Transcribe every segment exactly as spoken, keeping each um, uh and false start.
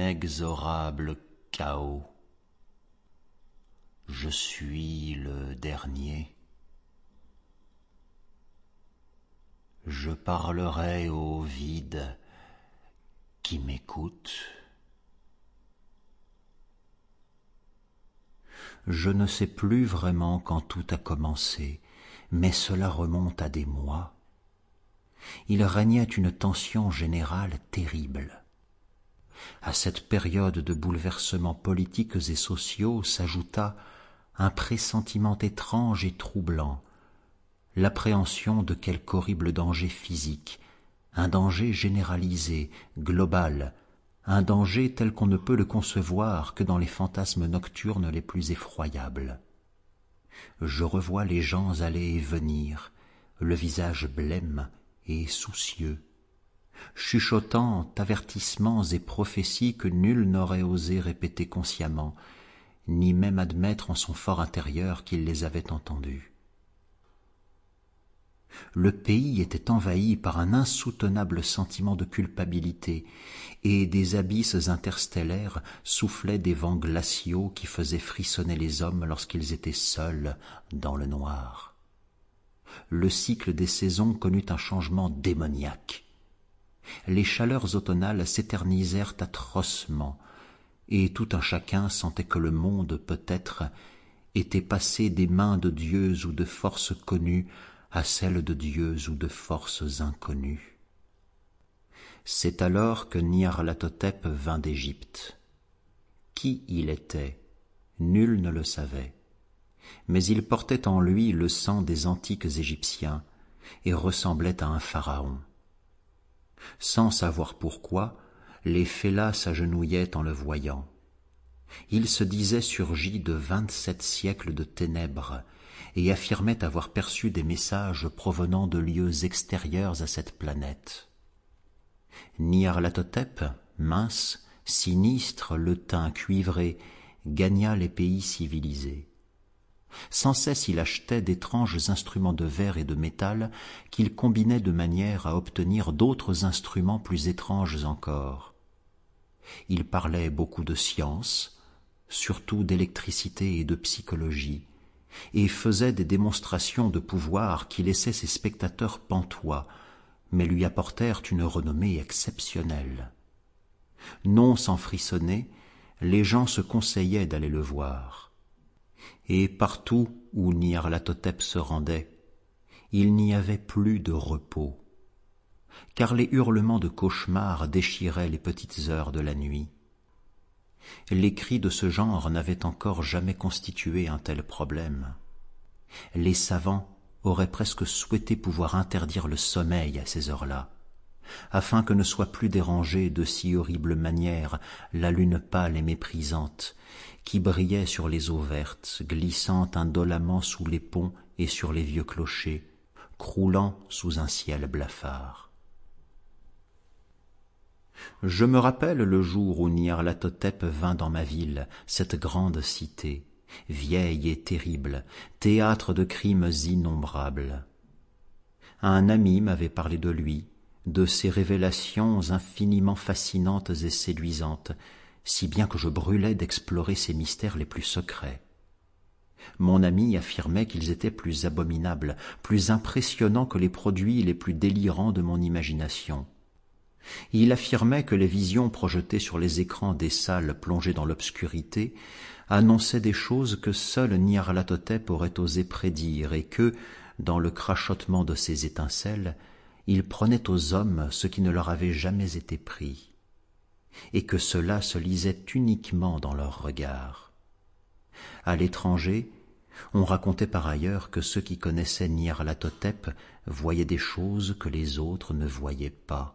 l'inexorable chaos. Je suis le dernier. Je parlerai au vide qui m'écoute. Je ne sais plus vraiment quand tout a commencé, mais cela remonte à des mois. Il régnait une tension générale terrible. À cette période de bouleversements politiques et sociaux s'ajouta un pressentiment étrange et troublant, l'appréhension de quelque horrible danger physique, un danger généralisé, global, un danger tel qu'on ne peut le concevoir que dans les fantasmes nocturnes les plus effroyables. Je revois les gens aller et venir, le visage blême et soucieux, chuchotant avertissements et prophéties que nul n'aurait osé répéter consciemment, ni même admettre en son fort intérieur qu'il les avait entendus. Le pays était envahi par un insoutenable sentiment de culpabilité, et des abysses interstellaires soufflaient des vents glaciaux qui faisaient frissonner les hommes lorsqu'ils étaient seuls dans le noir. Le cycle des saisons connut un changement démoniaque. Les chaleurs automnales s'éternisèrent atrocement, et tout un chacun sentait que le monde, peut-être, était passé des mains de dieux ou de forces connues à celles de dieux ou de forces inconnues. C'est alors que Nyarlathotep vint d'Égypte. Qui il était, nul ne le savait, mais il portait en lui le sang des antiques Égyptiens et ressemblait à un pharaon. Sans savoir pourquoi, les fellahs s'agenouillaient en le voyant. Il se disait surgi de vingt-sept siècles de ténèbres et affirmait avoir perçu des messages provenant de lieux extérieurs à cette planète. Nyarlathotep, mince, sinistre, le teint cuivré, gagna les pays civilisés. Sans cesse il achetait d'étranges instruments de verre et de métal qu'il combinait de manière à obtenir d'autres instruments plus étranges encore. Il parlait beaucoup de science, surtout d'électricité et de psychologie, et faisait des démonstrations de pouvoir qui laissaient ses spectateurs pantois, mais lui apportèrent une renommée exceptionnelle. Non sans frissonner, les gens se conseillaient d'aller le voir. Et partout où Nyarlathotep se rendait, il n'y avait plus de repos, car les hurlements de cauchemar déchiraient les petites heures de la nuit. Les cris de ce genre n'avaient encore jamais constitué un tel problème. Les savants auraient presque souhaité pouvoir interdire le sommeil à ces heures-là, afin que ne soit plus dérangée de si horrible manière la lune pâle et méprisante, qui brillait sur les eaux vertes, glissant indolemment sous les ponts et sur les vieux clochers, croulant sous un ciel blafard. Je me rappelle le jour où Nyarlathotep vint dans ma ville, cette grande cité, vieille et terrible, théâtre de crimes innombrables. Un ami m'avait parlé de lui, de ses révélations infiniment fascinantes et séduisantes, si bien que je brûlais d'explorer ses mystères les plus secrets. Mon ami affirmait qu'ils étaient plus abominables, plus impressionnants que les produits les plus délirants de mon imagination. Il affirmait que les visions projetées sur les écrans des salles plongées dans l'obscurité annonçaient des choses que seul Nyarlathotep aurait osé prédire et que, dans le crachotement de ses étincelles, il prenait aux hommes ce qui ne leur avait jamais été pris, et que cela se lisait uniquement dans leurs regards. À l'étranger, on racontait par ailleurs que ceux qui connaissaient Nyarlathotep voyaient des choses que les autres ne voyaient pas.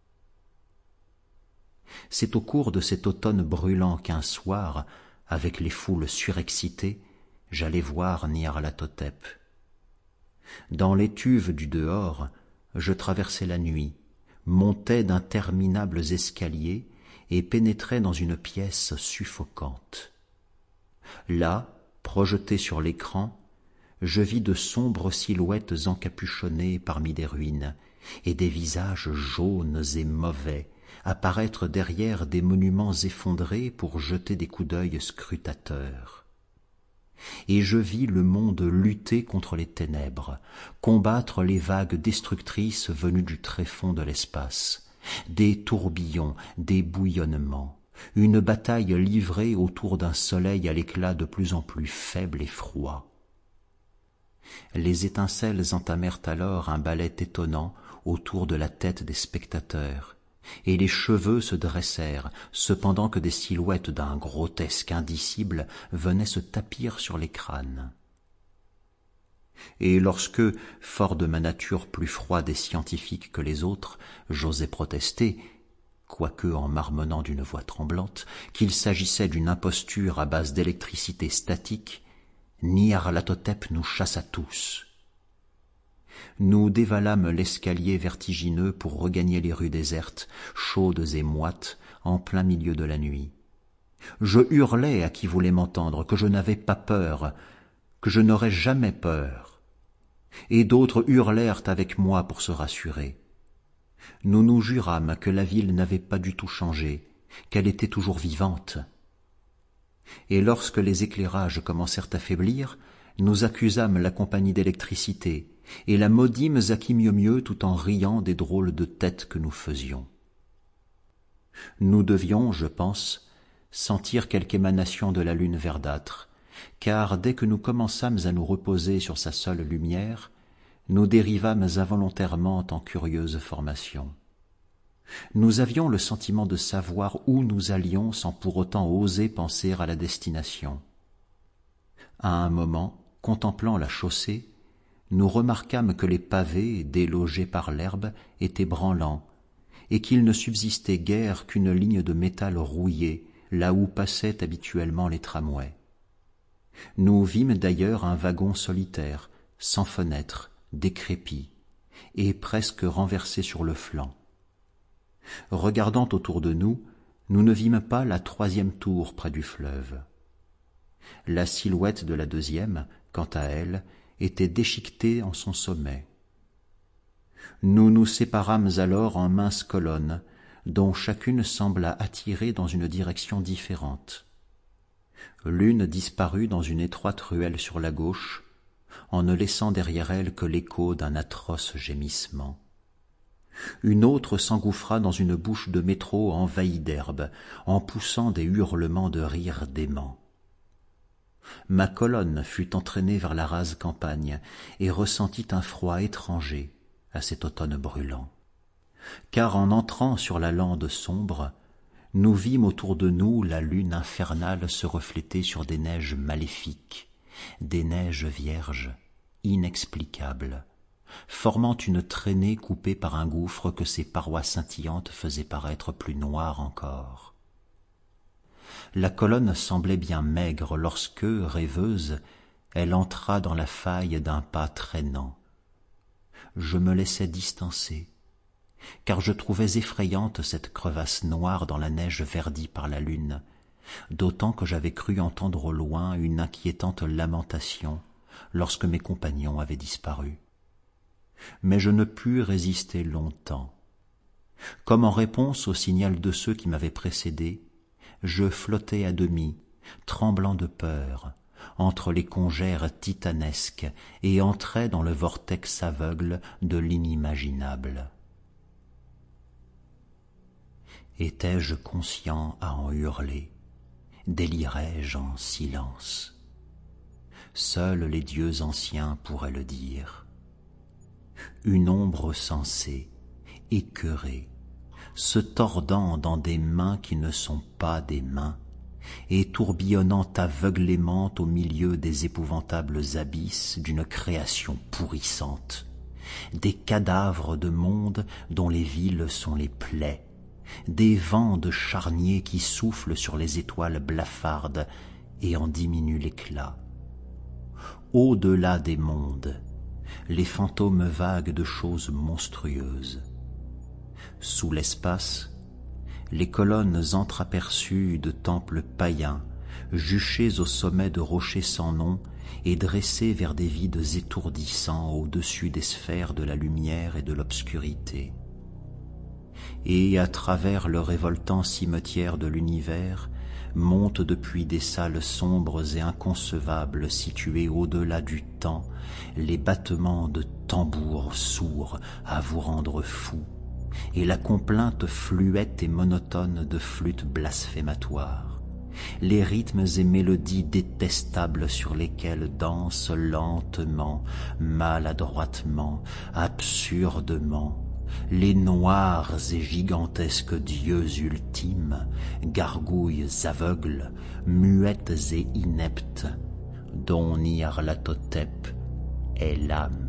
C'est au cours de cet automne brûlant qu'un soir, avec les foules surexcitées, j'allai voir Nyarlathotep. Dans l'étuve du dehors, je traversai la nuit, montai d'interminables escaliers et pénétrai dans une pièce suffocante. Là, projeté sur l'écran, je vis de sombres silhouettes encapuchonnées parmi des ruines, et des visages jaunes et mauvais, apparaître derrière des monuments effondrés pour jeter des coups d'œil scrutateurs. Et je vis le monde lutter contre les ténèbres, combattre les vagues destructrices venues du tréfonds de l'espace, des tourbillons, des bouillonnements, une bataille livrée autour d'un soleil à l'éclat de plus en plus faible et froid. Les étincelles entamèrent alors un ballet étonnant autour de la tête des spectateurs, et les cheveux se dressèrent, cependant que des silhouettes d'un grotesque indicible venaient se tapir sur les crânes. Et lorsque, fort de ma nature plus froide et scientifique que les autres, j'osais protester, quoique en marmonnant d'une voix tremblante, qu'il s'agissait d'une imposture à base d'électricité statique, Nyarlathotep nous chassa tous. Nous dévalâmes l'escalier vertigineux pour regagner les rues désertes, chaudes et moites, en plein milieu de la nuit. Je hurlai à qui voulait m'entendre que je n'avais pas peur, que je n'aurais jamais peur. Et d'autres hurlèrent avec moi pour se rassurer. Nous nous jurâmes que la ville n'avait pas du tout changé, qu'elle était toujours vivante. Et lorsque les éclairages commencèrent à faiblir, nous accusâmes la compagnie d'électricité et la maudîmes à qui mieux mieux tout en riant des drôles de têtes que nous faisions. Nous devions, je pense, sentir quelque émanation de la lune verdâtre, car dès que nous commençâmes à nous reposer sur sa seule lumière, nous dérivâmes involontairement en curieuse formation. Nous avions le sentiment de savoir où nous allions sans pour autant oser penser à la destination. À un moment, contemplant la chaussée, nous remarquâmes que les pavés, délogés par l'herbe, étaient branlants, et qu'il ne subsistait guère qu'une ligne de métal rouillé, là où passaient habituellement les tramways. Nous vîmes d'ailleurs un wagon solitaire, sans fenêtre, décrépit, et presque renversé sur le flanc. Regardant autour de nous, nous ne vîmes pas la troisième tour près du fleuve. La silhouette de la deuxième, quant à elle, était déchiquetée en son sommet. Nous nous séparâmes alors en minces colonnes, dont chacune sembla attirer dans une direction différente. L'une disparut dans une étroite ruelle sur la gauche, en ne laissant derrière elle que l'écho d'un atroce gémissement. Une autre s'engouffra dans une bouche de métro envahie d'herbe, en poussant des hurlements de rire déments. Ma colonne fut entraînée vers la rase campagne et ressentit un froid étranger à cet automne brûlant. Car en entrant sur la lande sombre, nous vîmes autour de nous la lune infernale se refléter sur des neiges maléfiques, des neiges vierges, inexplicables, formant une traînée coupée par un gouffre que ses parois scintillantes faisaient paraître plus noires encore. La colonne semblait bien maigre lorsque, rêveuse, elle entra dans la faille d'un pas traînant. Je me laissai distancer, car je trouvais effrayante cette crevasse noire dans la neige verdie par la lune, d'autant que j'avais cru entendre au loin une inquiétante lamentation lorsque mes compagnons avaient disparu. Mais je ne pus résister longtemps. Comme en réponse au signal de ceux qui m'avaient précédé, je flottais à demi, tremblant de peur, entre les congères titanesques et entrais dans le vortex aveugle de l'inimaginable. Étais-je conscient à en hurler? Délirais-je en silence? Seuls les dieux anciens pourraient le dire. Une ombre sensée, écœurée, se tordant dans des mains qui ne sont pas des mains, et tourbillonnant aveuglément au milieu des épouvantables abysses d'une création pourrissante, des cadavres de mondes dont les villes sont les plaies, des vents de charniers qui soufflent sur les étoiles blafardes et en diminuent l'éclat. Au-delà des mondes, les fantômes vagues de choses monstrueuses. Sous l'espace, les colonnes entreaperçues de temples païens, juchés au sommet de rochers sans nom et dressés vers des vides étourdissants au-dessus des sphères de la lumière et de l'obscurité. et à travers le révoltant cimetière de l'univers montent depuis des salles sombres et inconcevables situées au-delà du temps les battements de tambours sourds à vous rendre fou, et la complainte fluette et monotone de flûtes blasphématoires, les rythmes et mélodies détestables sur lesquels dansent lentement, maladroitement, absurdement, les noirs et gigantesques dieux ultimes, gargouilles aveugles, muettes et ineptes, dont Nyarlathotep est l'âme.